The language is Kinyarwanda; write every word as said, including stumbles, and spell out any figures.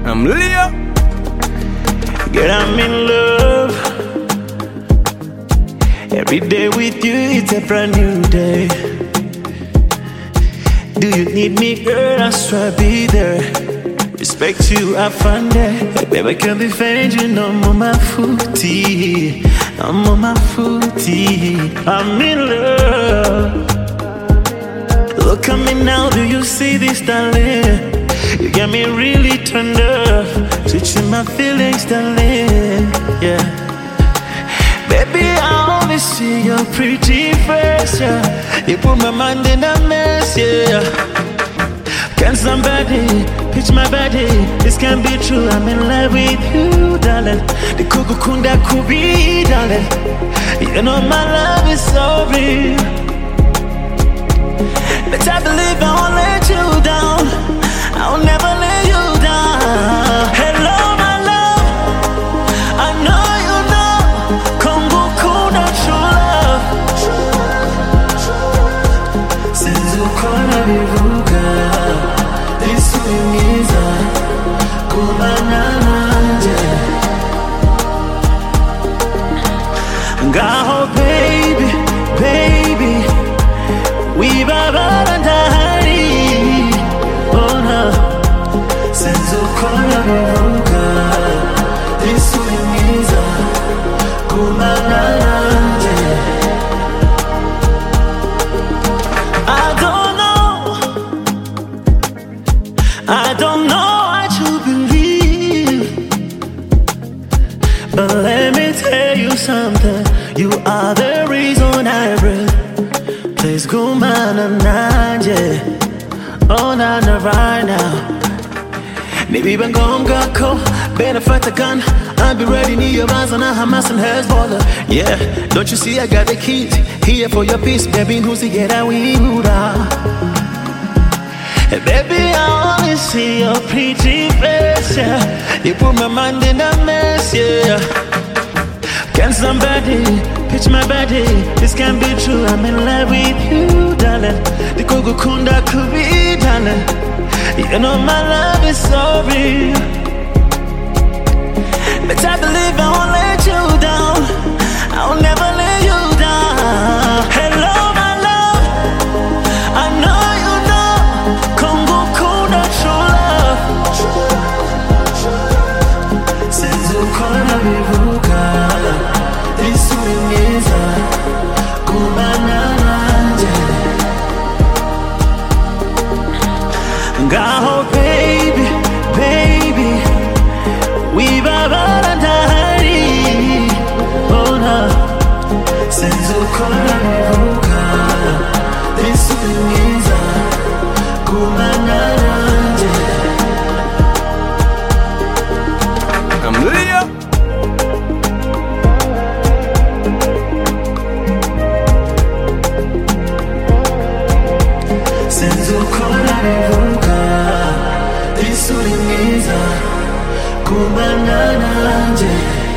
I'm Leo. Girl, I'm in love. Every day with you, it's a brand new day. Do you need me, girl? I swear I'll be there. Respect you, I find that. Baby, I can't defend you, no more my footy. I'm on my footy. I'm in love. Look at me now, do you see this, darling? You got me really turned up, switching my feelings, darling. Yeah, baby, I only see your pretty face. Yeah, you put my mind in a mess. Yeah, can somebody pitch my body? This can't be true. I'm in love with you, darling. The kuku kunda kubi, darling. You know my love is so real. But I believe I won't let you down. I'll never let you down. Hello, my love. I know you know. Kongo kuna true love. Since ukona bivuga, isuimiza kumana nanje. Ngaho baby, baby, we babara ndahari. Oh no, since ukona bivuga, isuimiza kumana nanje. I don't know, I don't know what you believe, but let me tell you something. You are the reason I breathe. Please go man and nanje. Oh na na right now. Maybe when gone got cold, better fight the gun. I'll be ready near your eyes on a Hamas and Hezbollah. Yeah, don't you see I got the keys here for your peace, baby. Who's to get out we would Hey, baby, I only see your pretty face. Yeah, you put my mind in a mess. Yeah, can somebody pitch my body? This can't be true. I'm in love with you, darling. The kuku kunda kubi, darling. You know my love is so real. But I believe I won't let you down. I'll never let you down. Hello, my love. I know you know. Kongo kuna true love. Since ukona bivuga, isuimiza kumana nanje. Ngaho baby, baby, we babara ndahari. Oh no, since ukona bivuga, isuimiza kumana nanje. I'm Leo. Since ukona bivuga, isuimiza kumana nanje.